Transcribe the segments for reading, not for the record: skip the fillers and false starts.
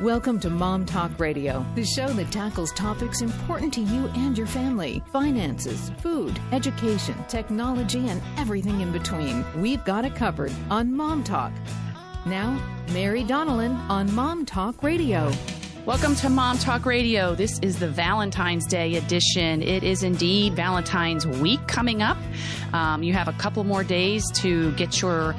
Welcome to Mom Talk Radio, the show that tackles topics important to you and your family. Finances, food, education, technology, and everything in between. We've got it covered on Mom Talk. Now, Mary Donnellan on Mom Talk Radio. Welcome to Mom Talk Radio. This is the Valentine's Day edition. It is indeed Valentine's week coming up. You have a couple more days to get your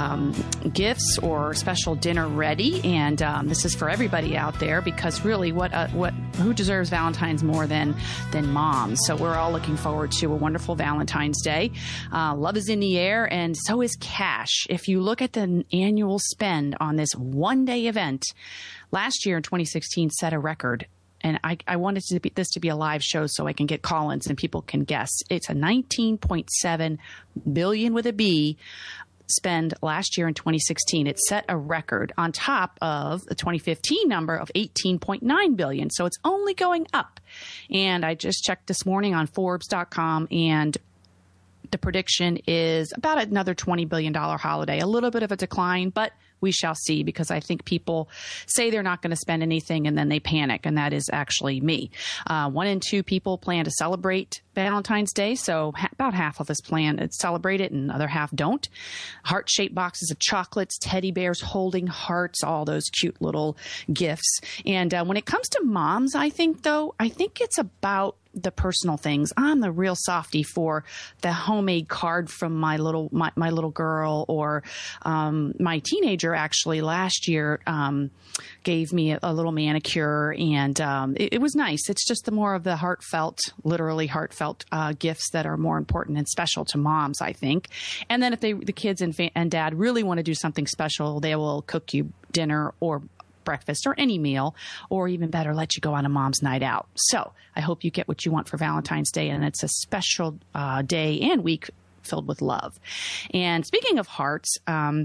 gifts or special dinner ready, and this is for everybody out there because really, who deserves Valentine's more than moms? So we're all looking forward to a wonderful Valentine's Day. Love is in the air, and so is cash. If you look at the annual spend on this one-day event, last year in 2016 set a record, and I wanted this to be a live show so I can get call-ins and people can guess. It's a $19.7 billion with a B spend last year in 2016. It set a record on top of the 2015 number of $18.9 billion. So it's only going up. And I just checked this morning on Forbes.com, and the prediction is about another $20 billion holiday. A little bit of a decline, but we shall see, because I think people say they're not going to spend anything and then they panic, and that is actually me. 1 in 2 people plan to celebrate Valentine's Day, so about half of us plan to celebrate it and the other half don't. Heart-shaped boxes of chocolates, teddy bears holding hearts, all those cute little gifts. And when it comes to moms, I think it's about the personal things. I'm the real softie for the homemade card from my little girl, or my teenager actually last year gave me a little manicure, and it was nice. It's just the more of the literally heartfelt gifts that are more important and special to moms, I think. And then if the kids and dad really want to do something special, they will cook you dinner or breakfast or any meal, or even better, let you go on a mom's night out. So I hope you get what you want for Valentine's Day, and it's a special day and week filled with love. And speaking of hearts,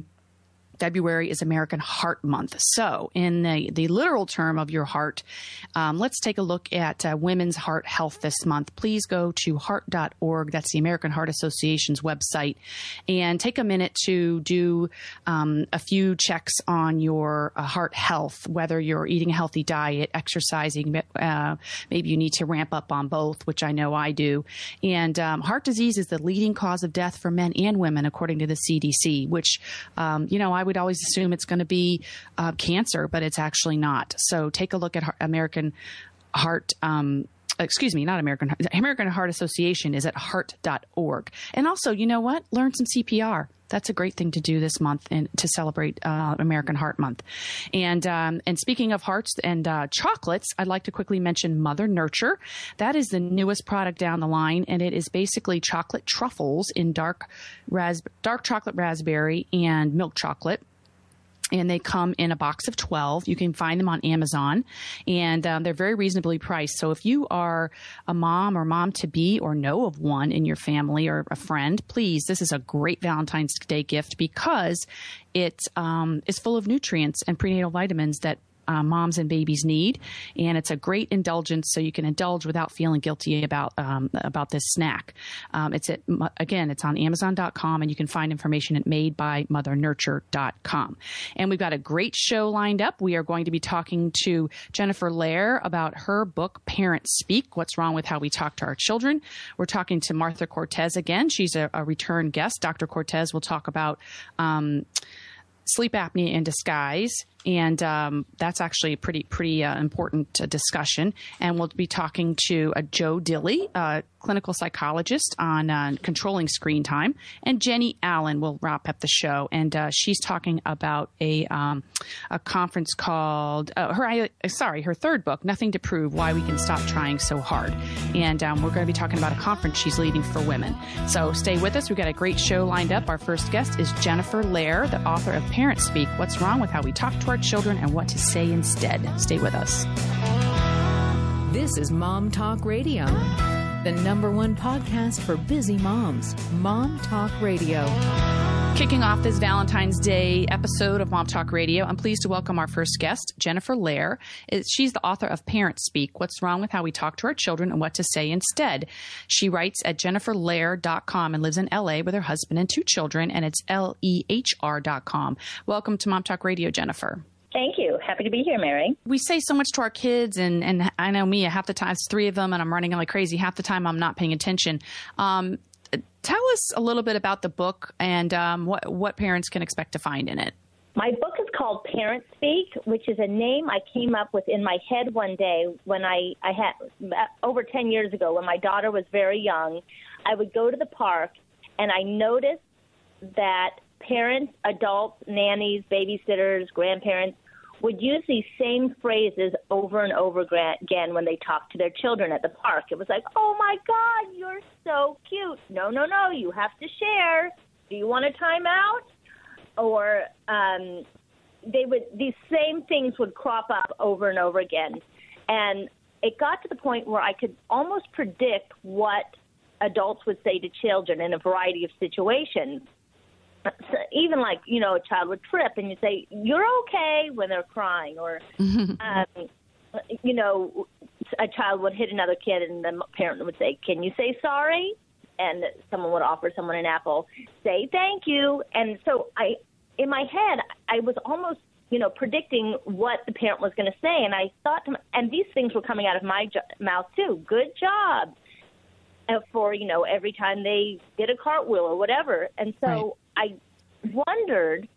February is American Heart Month. So in the literal term of your heart, let's take a look at Women's Heart Health this month. Please go to heart.org. That's the American Heart Association's website, and take a minute to do a few checks on your heart health, whether you're eating a healthy diet, exercising, maybe you need to ramp up on both, which I know I do. And heart disease is the leading cause of death for men and women, according to the CDC, which, I would always assume it's going to be cancer, but it's actually not. So take a look at American Heart Association is at heart.org. And also, you know what? Learn some CPR. That's a great thing to do this month and to celebrate American Heart Month. And speaking of hearts and chocolates, I'd like to quickly mention Mother Nurture. That is the newest product down the line, and it is basically chocolate truffles in dark chocolate raspberry and milk chocolate. And they come in a box of 12. You can find them on Amazon, and they're very reasonably priced. So if you are a mom or mom-to-be or know of one in your family or a friend, please, this is a great Valentine's Day gift, because it is full of nutrients and prenatal vitamins that moms and babies need, and it's a great indulgence, so you can indulge without feeling guilty about this snack. It's on Amazon.com, and you can find information at madebymothernurture.com. And we've got a great show lined up. We are going to be talking to Jennifer Lehr about her book, Parents Speak: What's Wrong with How We Talk to Our Children. We're talking to Martha Cortez again. She's a return guest. Dr. Cortez will talk about sleep apnea in disguise. And that's actually a pretty important discussion. And we'll be talking to Joe Dilley, a clinical psychologist, on controlling screen time. And Jenny Allen will wrap up the show. And she's talking about a conference called her third book, Nothing to Prove: Why We Can Stop Trying So Hard. And we're going to be talking about a conference she's leading for women. So stay with us. We've got a great show lined up. Our first guest is Jennifer Lehr, the author of Parents Speak: What's Wrong with How We Talk to Our Children and What to Say Instead. Stay with us. This is Mom Talk Radio, the #1 podcast for busy moms. Mom Talk Radio. Kicking off this Valentine's Day episode of Mom Talk Radio, I'm pleased to welcome our first guest, Jennifer Lehr. She's the author of Parents Speak: What's Wrong with How We Talk to Our Children and What to Say Instead. She writes at jenniferlehr.com and lives in L.A. with her husband and 2 children, and it's lehr.com. Welcome to Mom Talk Radio, Jennifer. Thank you. Happy to be here, Mary. We say so much to our kids, and I know me, half the time it's 3 of them, and I'm running like crazy. Half the time I'm not paying attention. Tell us a little bit about the book and what parents can expect to find in it. My book is called Parent Speak, which is a name I came up with in my head one day when I had, over 10 years ago, when my daughter was very young. I would go to the park, and I noticed that parents, adults, nannies, babysitters, grandparents would use these same phrases over and over again when they talked to their children at the park. It was like, oh, my God, you're so cute. No, you have to share. Do you want a timeout? Or these same things would crop up over and over again. And it got to the point where I could almost predict what adults would say to children in a variety of situations. So even like, a child would trip and you say, you're okay, when they're crying. Or, a child would hit another kid and the parent would say, can you say sorry? And someone would offer someone an apple, say thank you. And so in my head, I was almost, predicting what the parent was going to say. And I thought, and these things were coming out of my mouth too. Good job. For, every time they did a cartwheel or whatever. And so I wondered,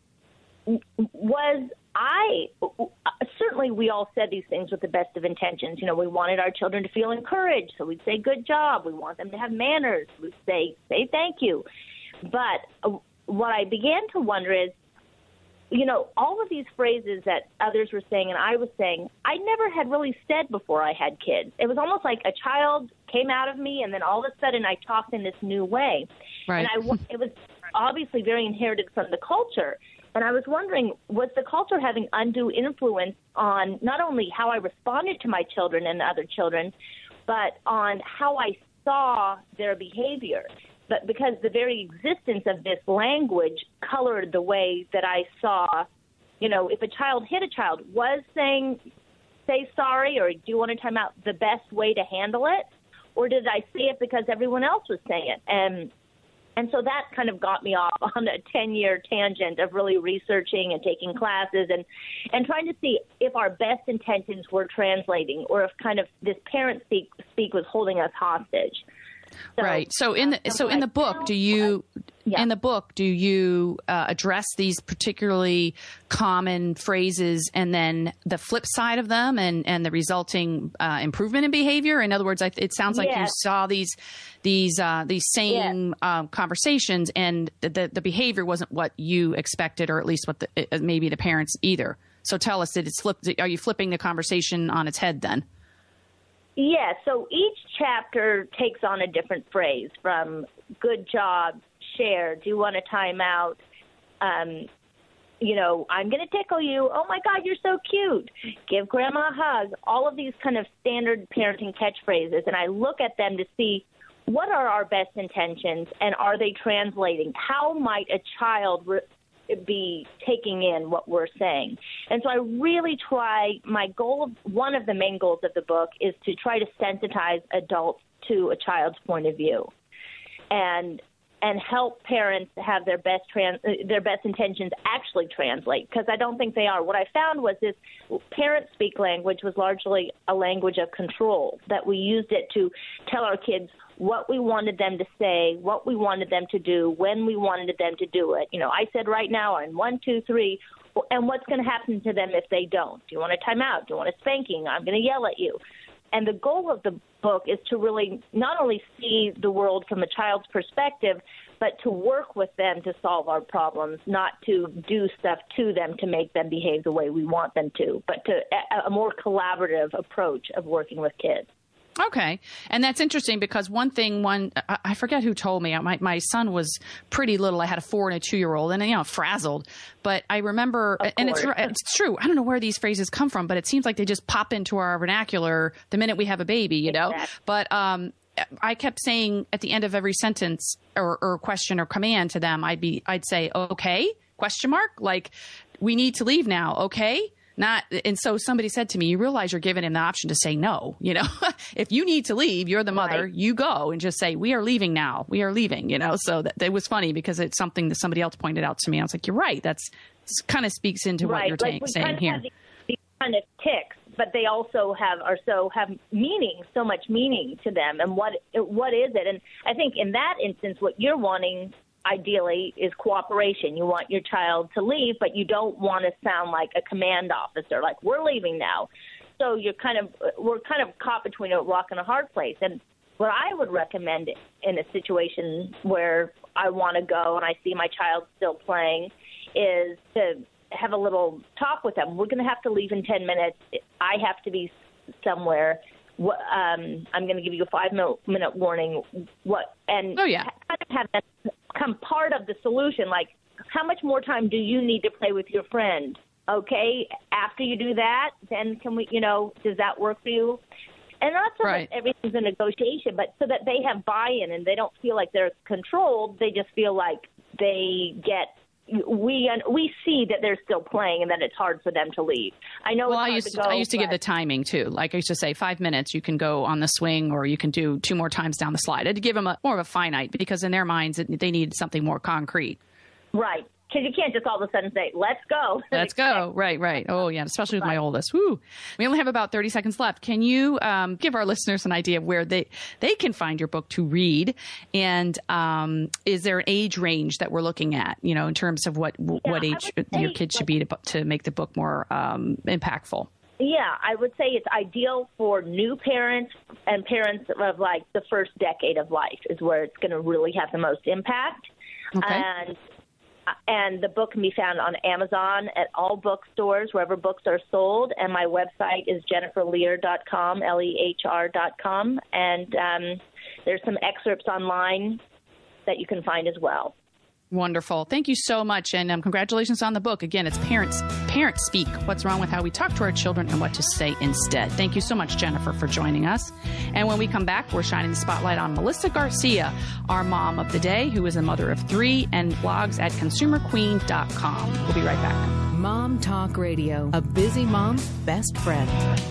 certainly we all said these things with the best of intentions. We wanted our children to feel encouraged, so we'd say good job. We want them to have manners. We'd say thank you. But what I began to wonder is, all of these phrases that others were saying and I was saying, I never had really said before I had kids. It was almost like a child came out of me, and then all of a sudden I talked in this new way. Right. And it was obviously very inherited from the culture. And I was wondering, was the culture having undue influence on not only how I responded to my children and other children, but on how I saw their behavior? But because the very existence of this language colored the way that I saw, if a child hit a child, was saying, say sorry or do you want to time out the best way to handle it? Or did I say it because everyone else was saying it? And so that kind of got me off on a 10-year tangent of really researching and taking classes and trying to see if our best intentions were translating or if kind of this parent speak was holding us hostage. So, right. So in the book, do you address these particularly common phrases and then the flip side of them and the resulting improvement in behavior? In other words, it sounds like you saw these same conversations and the behavior wasn't what you expected, or at least what maybe the parents either. So tell us, are you flipping the conversation on its head then? Yeah, so each chapter takes on a different phrase, from good job, share, do you want a timeout, I'm going to tickle you, oh my God, you're so cute, give grandma a hug, all of these kind of standard parenting catchphrases. And I look at them to see what are our best intentions and are they translating? How might a child be taking in what we're saying? And so I really try, one of the main goals of the book is to try to sensitize adults to a child's point of view and help parents have their best intentions actually translate, because I don't think they are. What I found was this parent speak language was largely a language of control, that we used it to tell our kids what we wanted them to say, what we wanted them to do, when we wanted them to do it. I said right now, and 1, 2, 3, and what's going to happen to them if they don't? Do you want a timeout? Do you want a spanking? I'm going to yell at you. And the goal of the book is to really not only see the world from a child's perspective, but to work with them to solve our problems, not to do stuff to them to make them behave the way we want them to, but to a more collaborative approach of working with kids. Okay. And that's interesting because I forget who told me, my son was pretty little. I had a 4 and a 2-year-old and, frazzled. But I remember, and it's true. I don't know where these phrases come from, but it seems like they just pop into our vernacular the minute we have a baby, Exactly. But I kept saying at the end of every sentence or question or command to them, I'd say, okay, ? Like, we need to leave now. Okay. And so somebody said to me, you realize you're giving him the option to say no, if you need to leave, you're the mother, right. You go and just say, we are leaving now. We are leaving, so that it was funny because it's something that somebody else pointed out to me. I was like, you're right. That's kind of speaks into what you're saying here. Have these kind of tics, but they also have meaning, so much meaning to them. And what is it? And I think in that instance, what you're wanting ideally is cooperation. You want your child to leave, but you don't want to sound like a command officer, like we're leaving now. So we're kind of caught between a rock and a hard place. And what I would recommend in a situation where I want to go and I see my child still playing is to have a little talk with them. We're going to have to leave in 10 minutes. I have to be somewhere. I'm going to give you a 5-minute warning. Kind of have that become part of the solution. Like, how much more time do you need to play with your friend? Okay, after you do that, then can we, does that work for you? And not so that everything's a negotiation, but so that they have buy-in and they don't feel like they're controlled. They just feel like we see that they're still playing and that it's hard for them to leave. I know. Well, I used to give the timing too. Like I used to say, 5 minutes, you can go on the swing, or you can do 2 more times down the slide. I had to give them more of a finite, because in their minds they need something more concrete. Right. Because you can't just all of a sudden say, let's go. Let's go. Right. Oh, yeah, especially with my oldest. Woo. We only have about 30 seconds left. Can you give our listeners an idea of where they can find your book to read? And is there an age range that we're looking at, in terms of what age your kids should be to make the book more impactful? Yeah, I would say it's ideal for new parents and parents of like the first decade of life is where it's going to really have the most impact. Okay. And the book can be found on Amazon, at all bookstores, wherever books are sold. And my website is jenniferlehr.com, LEHR.com. And there's some excerpts online that you can find as well. Wonderful. Thank you so much. And congratulations on the book. Again, it's Parents Speak, What's Wrong with How We Talk to Our Children and What to Say Instead. Thank you so much, Jennifer, for joining us. And when we come back, we're shining the spotlight on Melissa Garcia, our mom of the day, who is a mother of 3 and blogs at consumerqueen.com. We'll be right back. Mom Talk Radio, a busy mom's best friend.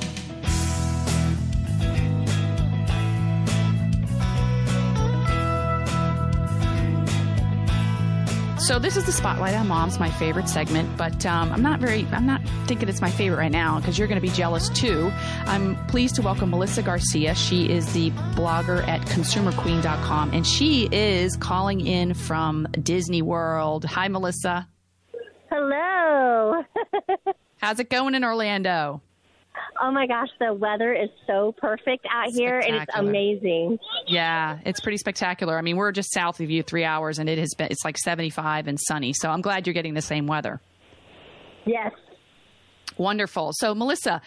So this is the Spotlight on Moms, my favorite segment, but I'm not thinking it's my favorite right now, because you're going to be jealous too. I'm pleased to welcome Melissa Garcia. She is the blogger at consumerqueen.com, and she is calling in from Disney World. Hi, Melissa. Hello. How's it going in Orlando? Oh my gosh, the weather is so perfect out here, and it's amazing. Yeah, it's pretty spectacular. I mean, we're just south of you 3 hours, and it's like 75 and sunny. So I'm glad you're getting the same weather. Yes. Wonderful. So Melissa,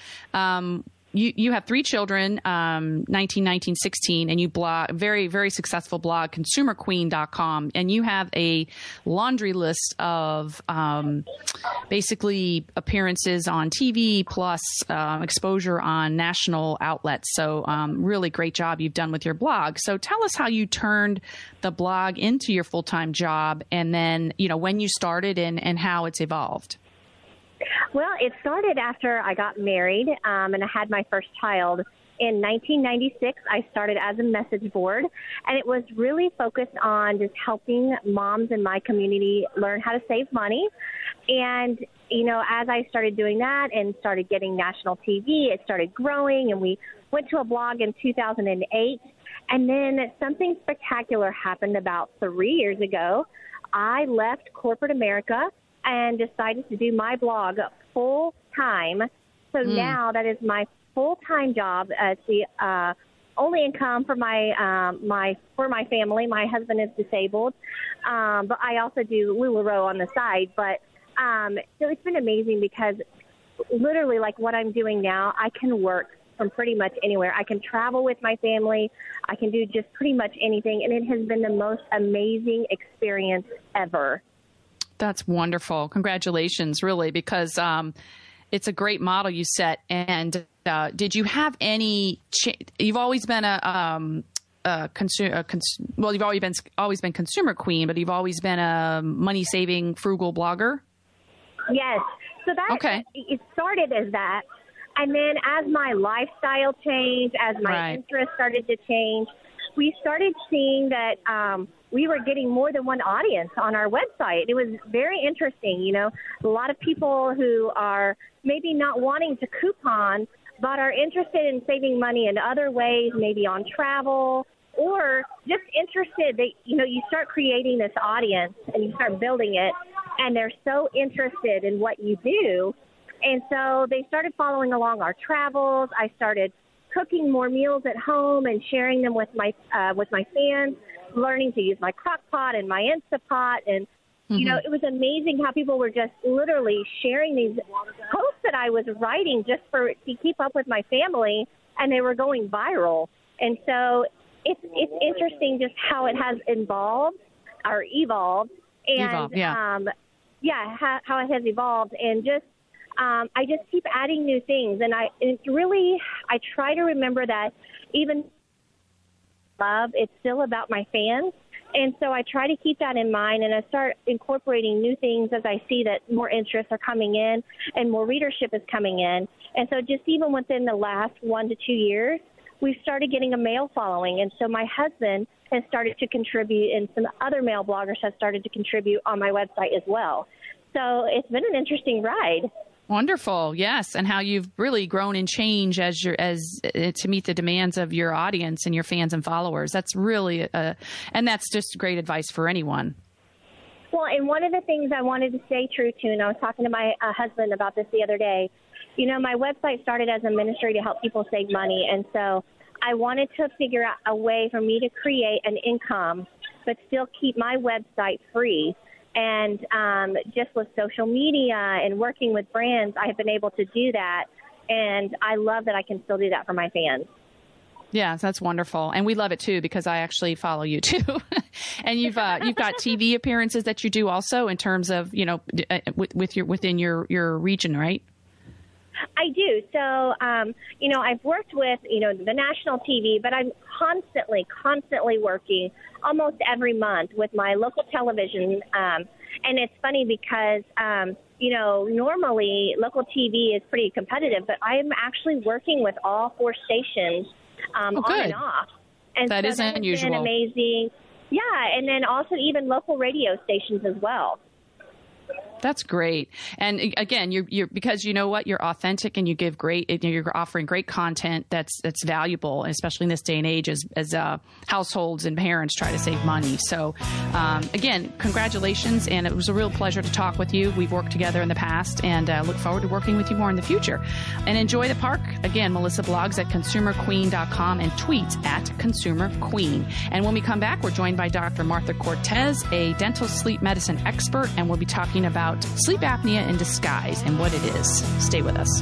you have 3 children, 19, 19, 16, and you blog, very, very successful blog, consumerqueen.com, and you have a laundry list of basically appearances on TV plus exposure on national outlets. So really great job you've done with your blog. So tell us how you turned the blog into your full-time job, and then, when you started and how it's evolved. Well, it started after I got married and I had my first child. In 1996, I started as a message board, and it was really focused on just helping moms in my community learn how to save money. And, as I started doing that and started getting national TV, it started growing, and we went to a blog in 2008. And then something spectacular happened about 3 years ago. I left corporate America and decided to do my blog full time. So now that is my full-time job. It's the only income for my family. My husband is disabled, but I also do LuLaRoe on the side. But so it's been amazing, because literally, like what I'm doing now, I can work from pretty much anywhere. I can travel with my family. I can do just pretty much anything, and it has been the most amazing experience ever. That's wonderful. Congratulations, really, because it's a great model you set. And did you have any? You've always been you've always been Consumer Queen, but you've always been a money saving, frugal blogger. Yes. So that it started as that, and then as my lifestyle changed, as my interests started to change, we started seeing that we were getting more than one audience on our website. It was very interesting. You know, a lot of people who are maybe not wanting to coupon, but are interested in saving money in other ways, maybe on travel, or just interested that, you know, you start creating this audience and you start building it, and they're so interested in what you do. And so they started following along our travels. I started cooking more meals at home and sharing them with my fans, learning to use my crock pot and my Instapot. And, you know, it was amazing how people were just literally sharing these posts that I was writing just to keep up with my family, and they were going viral. And so it's interesting just how it has evolved. And, how it has evolved. And just, I just keep adding new things. And I try to remember that even love, it's still about my fans. And so I try to keep that in mind, and I start incorporating new things as I see that more interests are coming in and more readership is coming in. And so just even within the last 1 to 2 years, we've started getting a male following. And so my husband has started to contribute, and some other male bloggers have started to contribute on my website as well. So it's been an interesting ride. Wonderful. Yes. And how you've really grown and changed to meet the demands of your audience and your fans and followers. That's really, and that's just great advice for anyone. Well, and one of the things I wanted to stay true to, and I was talking to my husband about this the other day, you know, my website started as a ministry to help people save money. And so I wanted to figure out a way for me to create an income, but still keep my website free. And just with social media and working with brands, I have been able to do that. And I love that I can still do that for my fans. Yeah, that's wonderful. And we love it, too, because I actually follow you, too. And you've got TV appearances that you do also in terms of, you know, within your region, right? I do. So, you know, I've worked with, you know, the national TV, but I'm constantly working almost every month with my local television. And it's funny because, you know, normally local TV is pretty competitive, but I'm actually working with all 4 stations on and off. And that is unusual. Been amazing. Yeah. And then also even local radio stations as well. That's great. And again, you're because you know what, you're authentic and you give you're offering great content that's valuable, especially in this day and age as households and parents try to save money. So again, congratulations. And it was a real pleasure to talk with you. We've worked together in the past, and look forward to working with you more in the future. And enjoy the park. Again, Melissa blogs at consumerqueen.com and tweets at consumerqueen. And when we come back, we're joined by Dr. Martha Cortez, a dental sleep medicine expert, and we'll be talking about sleep apnea in disguise and what it is. Stay with us.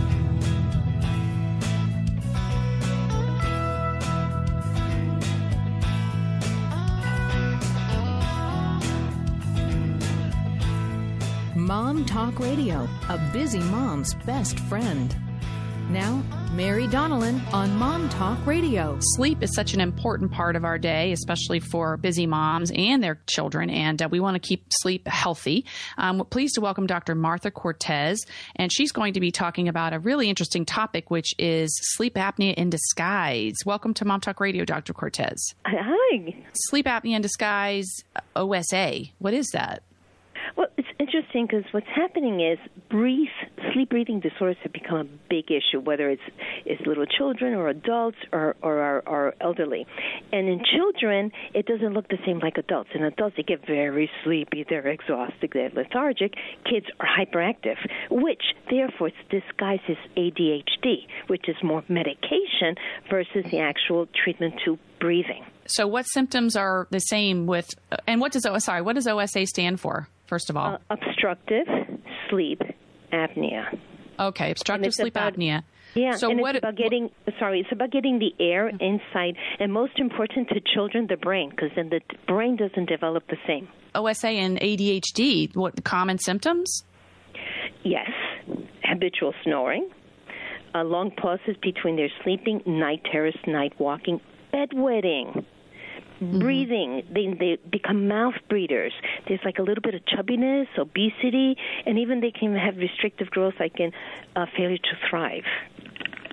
Mom Talk Radio, a busy mom's best friend. Now, Mary Donnellan on Mom Talk Radio. Sleep is such an important part of our day, especially for busy moms and their children, and we want to keep sleep healthy. We're pleased to welcome Dr. Martha Cortez, and she's going to be talking about a really interesting topic, which is sleep apnea in disguise. Welcome to Mom Talk Radio, Dr. Cortez. Hi. Sleep apnea in disguise, OSA. What is that? Well, it's interesting because what's happening is sleep breathing disorders have become a big issue, whether it's little children or adults or our elderly. And in children, it doesn't look the same like adults. In adults, they get very sleepy, they're exhausted, they're lethargic. Kids are hyperactive, which therefore disguises ADHD, which is more medication versus the actual treatment to breathing. So what symptoms are the same with, and what does OSA stand for, first of all? Obstructive sleep apnea. Okay, obstructive sleep apnea. Yeah, so and it's about getting the air inside, and most important to children, the brain, because then the brain doesn't develop the same. OSA and ADHD, what common symptoms? Yes, habitual snoring, long pauses between their sleeping, night terrors, night walking, bedwetting, breathing. They become mouth breathers. There's like a little bit of chubbiness, obesity, and even they can have restrictive growth like in failure to thrive.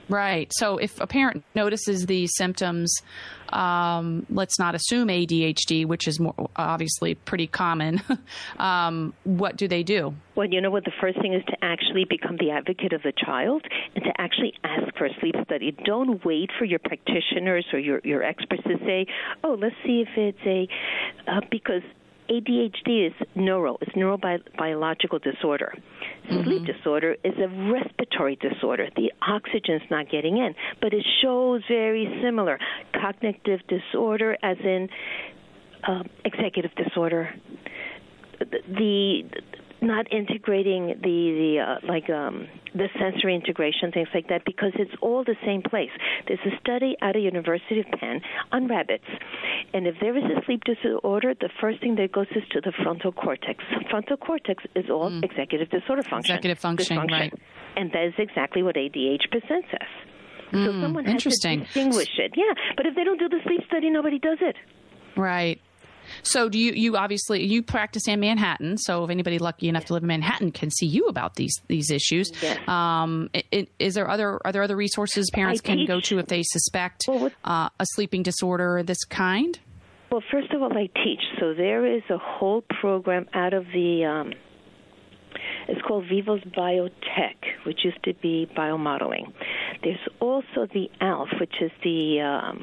Right. So if a parent notices these symptoms, let's not assume ADHD, which is more obviously pretty common. What do they do? Well, you know what? The first thing is to actually become the advocate of the child and to actually ask for a sleep study. Don't wait for your practitioners or your experts to say, oh, let's see if it's because ADHD is neurobiological disorder. Sleep disorder is a respiratory disorder. The oxygen's not getting in, but it shows very similar. Cognitive disorder, as in executive disorder. The not integrating the sensory integration, things like that, because it's all the same place. There's a study out of University of Penn on rabbits, and if there is a sleep disorder, the first thing that goes is to the frontal cortex. Frontal cortex is all executive disorder function. Executive function, right. And that is exactly what ADHD presents as. So someone has to distinguish it. Yeah, but if they don't do the sleep study, nobody does it. Right. So do you obviously you practice in Manhattan? So if anybody lucky enough to live in Manhattan can see you about these issues, yes. Are there other resources parents can go to if they suspect a sleeping disorder of this kind? Well, first of all, I teach. So there is a whole program out of the it's called Vivos Biotech, which used to be biomodeling. There's also the ALF, which is the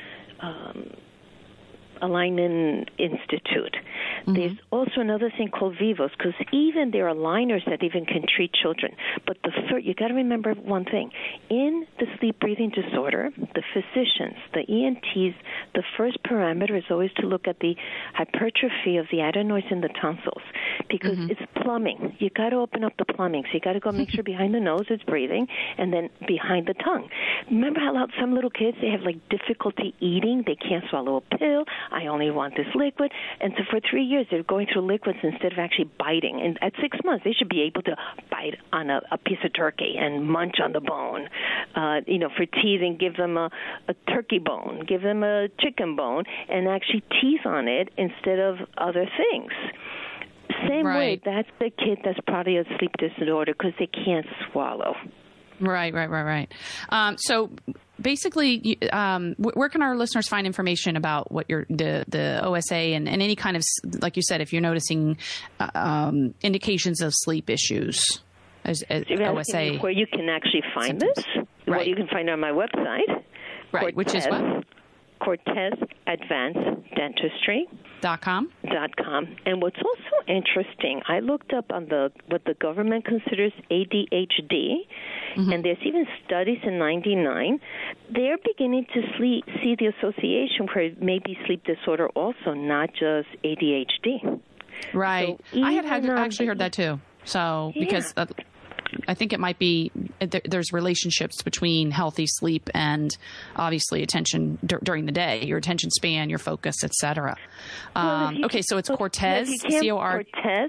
Alignment Institute. There's also another thing called Vivos, because even there are aligners that even can treat children. But you got to remember one thing. In the sleep breathing disorder, the physicians, the ENTs, the first parameter is always to look at the hypertrophy of the adenoids in the tonsils, because it's plumbing. You got to open up the plumbing. So you got to go make sure behind the nose it's breathing, and then behind the tongue. Remember how some little kids, they have like difficulty eating? They can't swallow a pill. I only want this liquid. And so for 3 years, they're going through liquids instead of actually biting. And at 6 months, they should be able to bite on a piece of turkey and munch on the bone. For teething, give them a turkey bone, give them a chicken bone, and actually tease on it instead of other things. Same way, that's the kid that's probably a sleep disorder because they can't swallow. Right. So basically, where can our listeners find information about what the OSA and any kind of, like you said, if you're noticing indications of sleep issues as OSA? Where you can actually find this? Right. Well, you can find it on my website. Right, which is what? Cortez Advanced Dentistry.com. And what's also interesting, I looked up on what the government considers ADHD, and there's even studies in 1999. They're beginning to see the association where it may be sleep disorder also, not just ADHD. Right. So I had actually heard that too. So because I think it might be there's relationships between healthy sleep and obviously attention during the day, your attention span, your focus, etc. Okay, so it's Cortez, Cortez,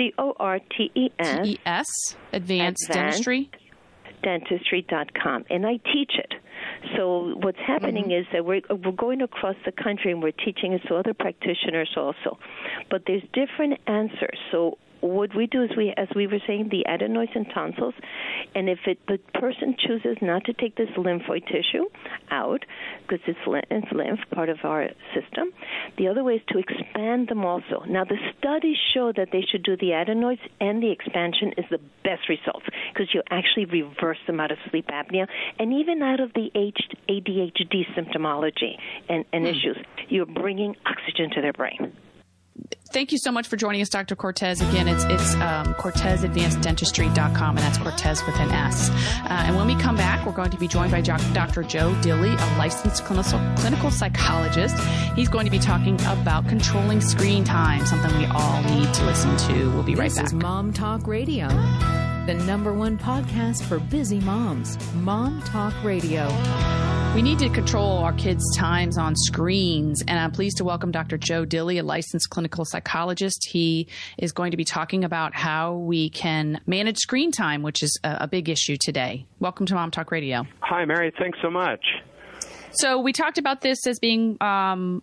CORTES, Advanced Dentistry. Dentistry.com, and I teach it. So what's happening is that we're going across the country and we're teaching it to other practitioners also. But there's different answers. So what we do is as we were saying, the adenoids and tonsils, and if the person chooses not to take this lymphoid tissue out, because it's lymph, part of our system, the other way is to expand them also. Now, the studies show that they should do the adenoids, and the expansion is the best results, because you actually reverse them out of sleep apnea, and even out of the ADHD symptomology and issues. You're bringing oxygen to their brain. Thank you so much for joining us, Dr. Cortez. Again, it's CortezAdvancedDentistry.com, and that's Cortez with an S. And when we come back, we're going to be joined by Dr. Joe Dilley, a licensed clinical psychologist. He's going to be talking about controlling screen time, something we all need to listen to. We'll be right back. This is Mom Talk Radio, the #1 podcast for busy moms. Mom Talk Radio. We need to control our kids' times on screens, and I'm pleased to welcome Dr. Joe Dilley, a licensed clinical psychologist. He is going to be talking about how we can manage screen time, which is a big issue today. Welcome to Mom Talk Radio. Hi, Mary. Thanks so much. So we talked about this as being,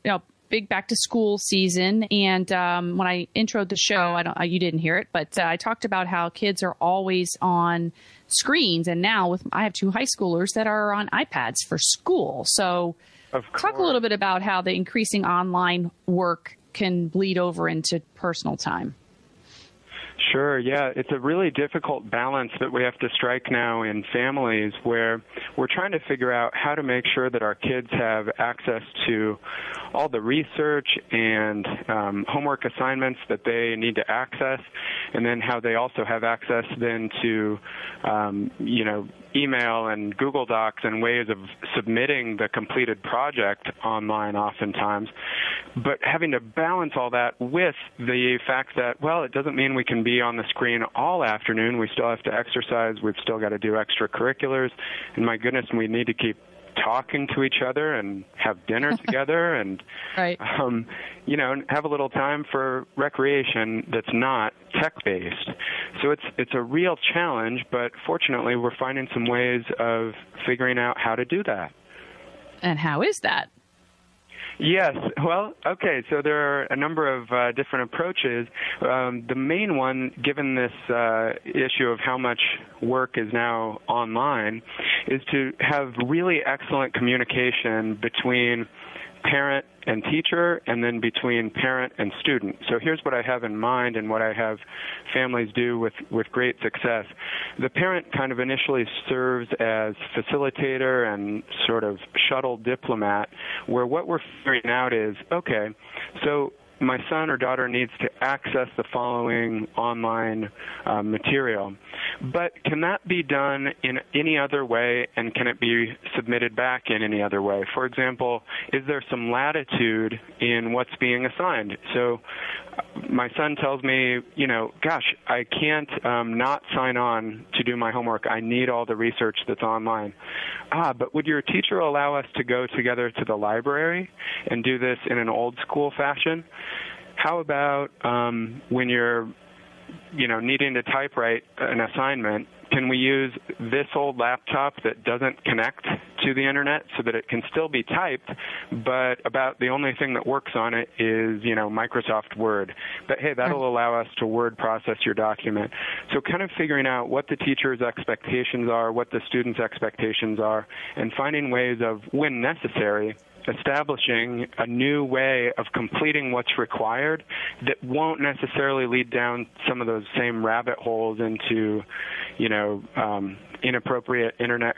big back to school season. And when I introed the show, you didn't hear it, but I talked about how kids are always on screens. And now I have 2 high schoolers that are on iPads for school. So talk a little bit about how the increasing online work can bleed over into personal time. Sure, yeah. It's a really difficult balance that we have to strike now in families, where we're trying to figure out how to make sure that our kids have access to all the research and homework assignments that they need to access, and then how they also have access then to, email and Google Docs and ways of submitting the completed project online oftentimes. But having to balance all that with the fact that, well, it doesn't mean we can be on the screen all afternoon. We still have to exercise. We've still got to do extracurriculars. And my goodness, we need to keep talking to each other and have dinner together and, right. Have a little time for recreation that's not tech-based. So it's a real challenge, but fortunately we're finding some ways of figuring out how to do that. And how is that? Yes. Well, okay. So there are a number of different approaches. The main one, given this issue of how much work is now online, is to have really excellent communication between parent and teacher, and then between parent and student. So here's what I have in mind and what I have families do with great success. The parent kind of initially serves as facilitator and sort of shuttle diplomat, where what we're figuring out is, okay, so my son or daughter needs to access the following online material. But can that be done in any other way, and can it be submitted back in any other way? For example, is there some latitude in what's being assigned? So my son tells me, gosh, I can't not sign on to do my homework. I need all the research that's online. But would your teacher allow us to go together to the library and do this in an old school fashion? How about when you're, needing to typewrite an assignment, can we use this old laptop that doesn't connect to the internet so that it can still be typed, but about the only thing that works on it is, Microsoft Word. But hey, that'll allow us to word process your document. So kind of figuring out what the teacher's expectations are, what the student's expectations are, and finding ways of, when necessary, establishing a new way of completing what's required that won't necessarily lead down some of those same rabbit holes into, inappropriate internet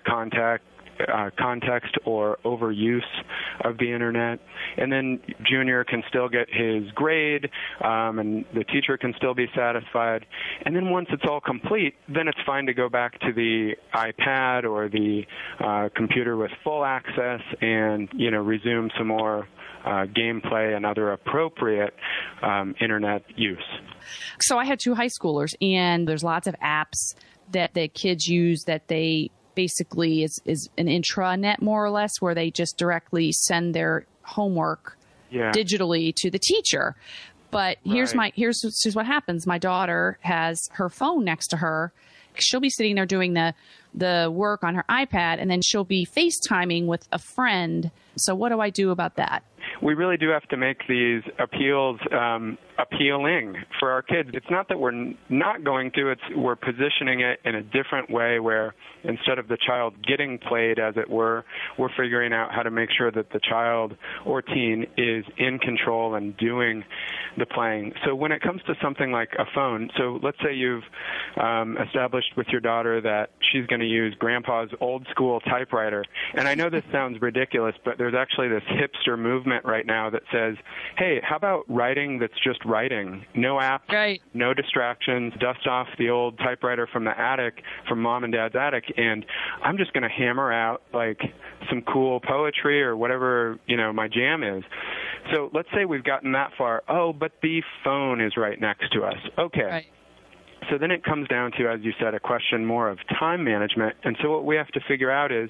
context or overuse of the internet. And then junior can still get his grade, and the teacher can still be satisfied. And then once it's all complete, then it's fine to go back to the iPad or the computer with full access and, resume some more gameplay and other appropriate internet use. So I had 2 high schoolers, and there's lots of apps that the kids use that they basically is an intranet, more or less, where they just directly send their homework digitally to the teacher. But here's what happens. My daughter has her phone next to her. She'll be sitting there doing the work on her iPad, and then she'll be FaceTiming with a friend. So what do I do about that? We really do have to make these appeals appealing for our kids. It's not that we're not going to, we're positioning it in a different way where instead of the child getting played, as it were, we're figuring out how to make sure that the child or teen is in control and doing the playing. So when it comes to something like a phone, so let's say you've established with your daughter that she's going to use grandpa's old school typewriter. And I know this sounds ridiculous, but there's actually this hipster movement right now that says, hey, how about writing that's just writing? No app, no distractions, dust off the old typewriter from the attic, from mom and dad's attic, and I'm just going to hammer out like some cool poetry or whatever, my jam is. So let's say we've gotten that far. Oh, but the phone is right next to us. Okay. Right. So then it comes down to, as you said, a question more of time management. And so what we have to figure out is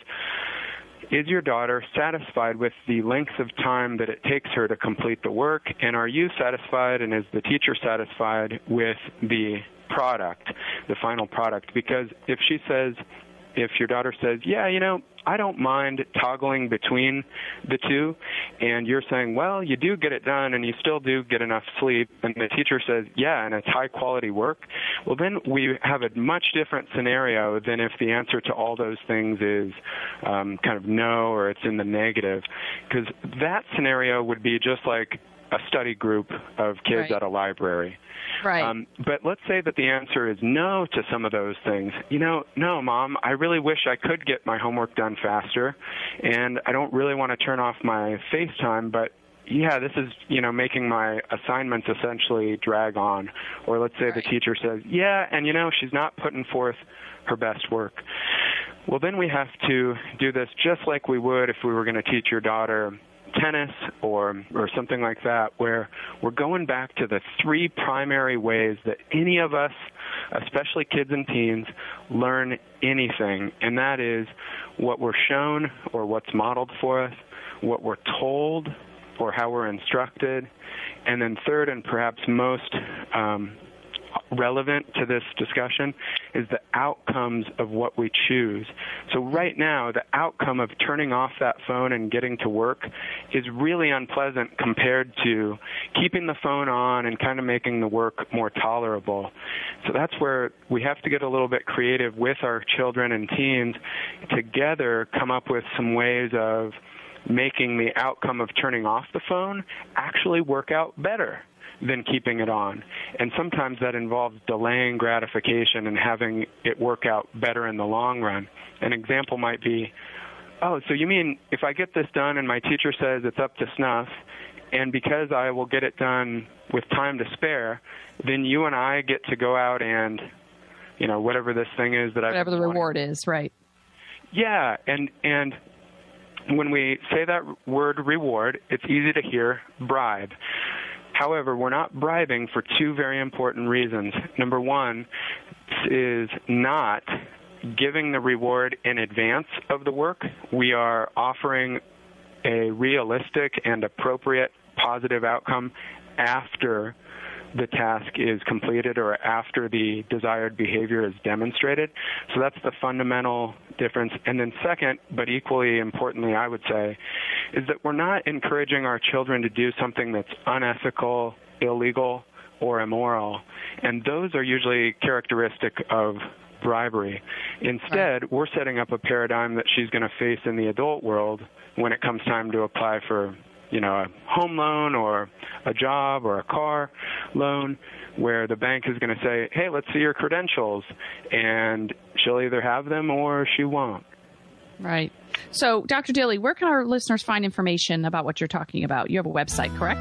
your daughter satisfied with the length of time that it takes her to complete the work? And are you satisfied, and is the teacher satisfied with the product, the final product? Because if your daughter says, yeah, I don't mind toggling between the two, and you're saying, well, you do get it done and you still do get enough sleep, and the teacher says, yeah, and it's high-quality work, well, then we have a much different scenario than if the answer to all those things is kind of no, or it's in the negative, because that scenario would be just like a study group of kids at a library. Right. But let's say that the answer is no to some of those things. No, Mom, I really wish I could get my homework done faster, and I don't really want to turn off my FaceTime, but yeah, this is, making my assignments essentially drag on. Or let's say the teacher says, yeah, and she's not putting forth her best work. Well, then we have to do this just like we would if we were going to teach your daughter tennis or something like that, where we're going back to the three primary ways that any of us, especially kids and teens, learn anything, and that is what we're shown or what's modeled for us, what we're told or how we're instructed, and then third and perhaps most relevant to this discussion is the outcomes of what we choose. So right now, the outcome of turning off that phone and getting to work is really unpleasant compared to keeping the phone on and kind of making the work more tolerable. So that's where we have to get a little bit creative with our children and teens, together come up with some ways of making the outcome of turning off the phone actually work out better than keeping it on. And sometimes that involves delaying gratification and having it work out better in the long run. An example might be, oh, so you mean if I get this done and my teacher says it's up to snuff, and because I will get it done with time to spare, then you and I get to go out and, whatever this thing is that whatever the reward is, right? Yeah, and when we say that word reward, it's easy to hear bribe. However, we're not bribing for two very important reasons. Number one is not giving the reward in advance of the work. We are offering a realistic and appropriate positive outcome after the task is completed or after the desired behavior is demonstrated. So that's the fundamental difference. And then second, but equally importantly, I would say, is that we're not encouraging our children to do something that's unethical, illegal, or immoral. And those are usually characteristic of bribery. Instead, we're setting up a paradigm that she's going to face in the adult world when it comes time to apply for a home loan or a job or a car loan, where the bank is going to say, hey, let's see your credentials, and she'll either have them or she won't. Right. So, Dr. Dilley, where can our listeners find information about what you're talking about? You have a website, correct?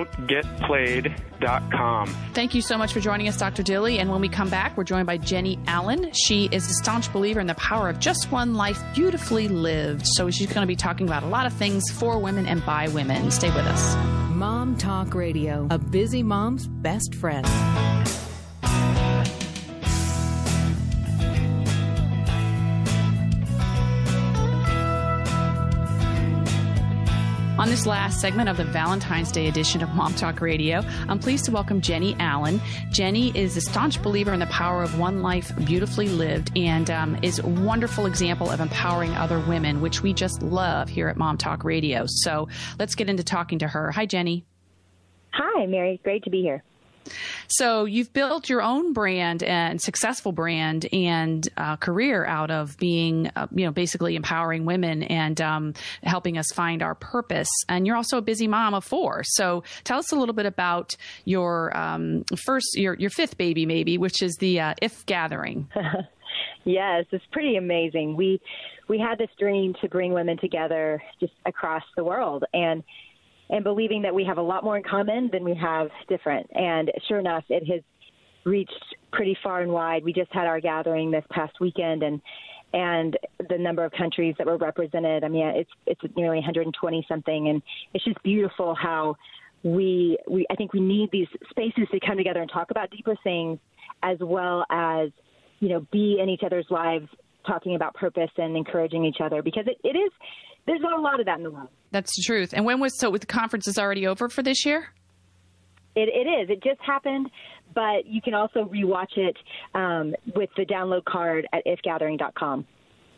Don'tGetPlayed.com. Thank you so much for joining us, Dr. Dilley. And when we come back, we're joined by Jenny Allen. She is a staunch believer in the power of just one life beautifully lived. So she's going to be talking about a lot of things for women and by women. Stay with us. Mom Talk Radio, a busy mom's best friend. On this last segment of the Valentine's Day edition of Mom Talk Radio, I'm pleased to welcome Jenny Allen. Jenny is a staunch believer in the power of one life beautifully lived, and is a wonderful example of empowering other women, which we just love here at Mom Talk Radio. So let's get into talking to her. Hi, Jenny. Hi, Mary. Great to be here. So you've built your own brand and successful brand and career out of being, basically empowering women and helping us find our purpose. And you're also a busy mom of 4. So tell us a little bit about your your fifth baby, maybe, which is the IF Gathering. Yes, it's pretty amazing. We had this dream to bring women together just across the world, and believing that we have a lot more in common than we have different. And sure enough, it has reached pretty far and wide. We just had our gathering this past weekend, and the number of countries that were represented, I mean, it's nearly 120 something, and it's just beautiful how I think we need these spaces to come together and talk about deeper things, as well as, be in each other's lives, talking about purpose and encouraging each other, because it is, there's not a lot of that in the world. That's the truth. And with the conference is already over for this year? It is. It just happened, but you can also rewatch it with the download card at ifgathering.com.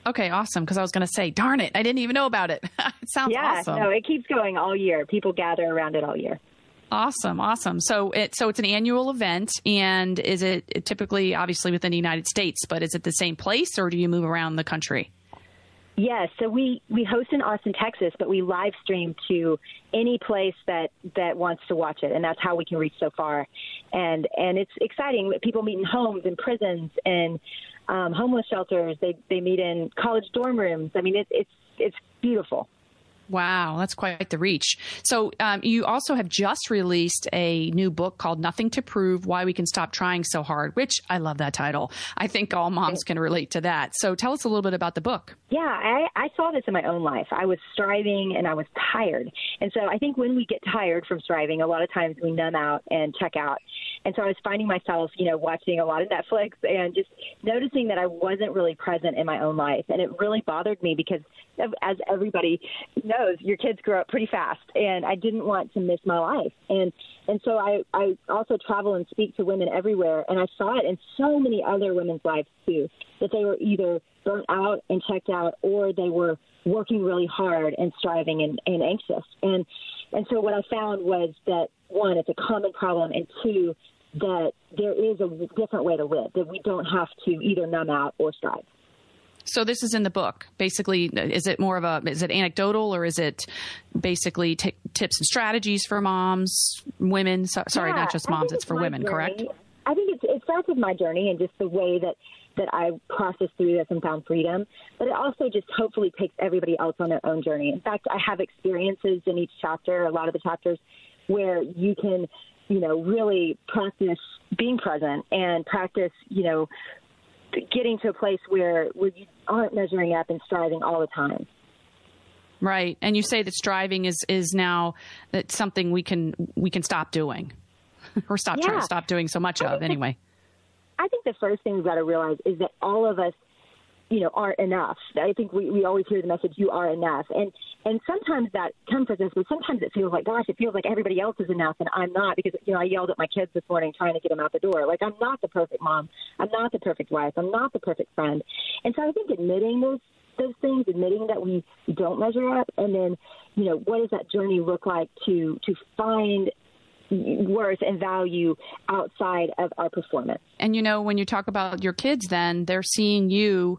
Okay, awesome. Because I was going to say, darn it, I didn't even know about it. It sounds awesome. No, it keeps going all year. People gather around it all year. Awesome. So it's an annual event, and is it typically, obviously, within the United States, but is it the same place, or do you move around the country? Yes, so we host in Austin, Texas, but we live stream to any place that wants to watch it, and that's how we can reach so far. And it's exciting. People meet in homes, in prisons, and homeless shelters. They meet in college dorm rooms. I mean, it's beautiful. Wow, that's quite the reach. So you also have just released a new book called Nothing to Prove, Why We Can Stop Trying So Hard, which I love that title. I think all moms can relate to that. So tell us a little bit about the book. Yeah, I saw this in my own life. I was striving and I was tired. And so I think when we get tired from striving, a lot of times we numb out and check out. And so I was finding myself, watching a lot of Netflix and just noticing that I wasn't really present in my own life. And it really bothered me because, as everybody knows, your kids grow up pretty fast, and I didn't want to miss my life. And so I also travel and speak to women everywhere, and I saw it in so many other women's lives too, that they were either burnt out and checked out, or they were working really hard and striving and anxious. And so what I found was that, one, it's a common problem, and two, that there is a different way to live, that we don't have to either numb out or strive. So this is in the book. Basically, is it anecdotal, or is it basically tips and strategies for moms, women? Not just moms, it's for women, journey. Correct? I think it starts with my journey and just the way that I processed through this and found freedom. But it also just hopefully takes everybody else on their own journey. In fact, I have experiences in each chapter, a lot of the chapters, where you can, really practice being present and practice, getting to a place where you aren't measuring up and striving all the time. Right. And you say that striving is now something we can stop doing or stop doing so much of anyway. I think the first thing we've got to realize is that all of us, aren't enough. I think we always hear the message, you are enough. And sometimes that comforts us, but sometimes it feels like, gosh, it feels like everybody else is enough and I'm not, because, I yelled at my kids this morning trying to get them out the door. Like, I'm not the perfect mom. I'm not the perfect wife. I'm not the perfect friend. And so I think admitting those things, admitting that we don't measure up, and then, what does that journey look like to find worth and value outside of our performance. And, when you talk about your kids, then they're seeing you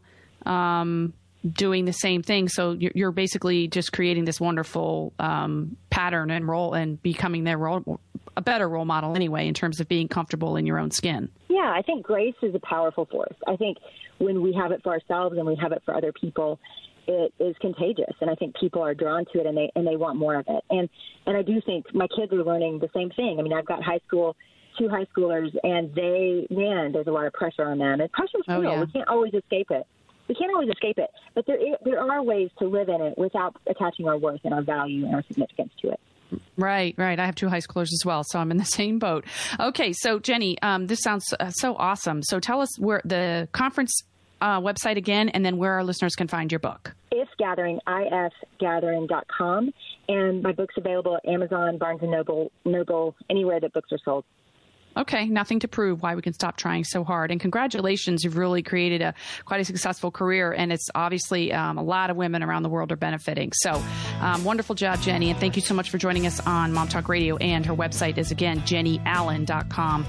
doing the same thing. So you're basically just creating this wonderful pattern and role and becoming a better role model anyway, in terms of being comfortable in your own skin. Yeah, I think grace is a powerful force. I think when we have it for ourselves and we have it for other people, it is contagious, and I think people are drawn to it, and they want more of it. And I do think my kids are learning the same thing. I mean, I've got two high schoolers, and there's a lot of pressure on them. And pressure's real. Yeah. We can't always escape it. But there are ways to live in it without attaching our worth and our value and our significance to it. Right. I have two high schoolers as well, so I'm in the same boat. Okay, so Jenny, this sounds so awesome. So tell us where the conference website again, and then where our listeners can find your book. Ifgathering, ifgathering.com, and my book's available at Amazon, Barnes & Noble, anywhere that books are sold. Okay, Nothing to Prove, Why We Can Stop Trying So Hard. And congratulations, you've really created quite a successful career, and it's obviously a lot of women around the world are benefiting. So wonderful job, Jenny, and thank you so much for joining us on Mom Talk Radio. And her website is, again, jennieallen.com,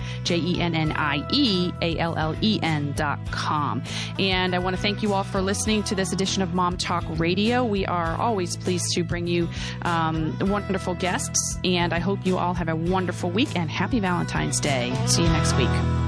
JennieAllen.com. And I want to thank you all for listening to this edition of Mom Talk Radio. We are always pleased to bring you wonderful guests, and I hope you all have a wonderful week, and happy Valentine's Day. See you next week.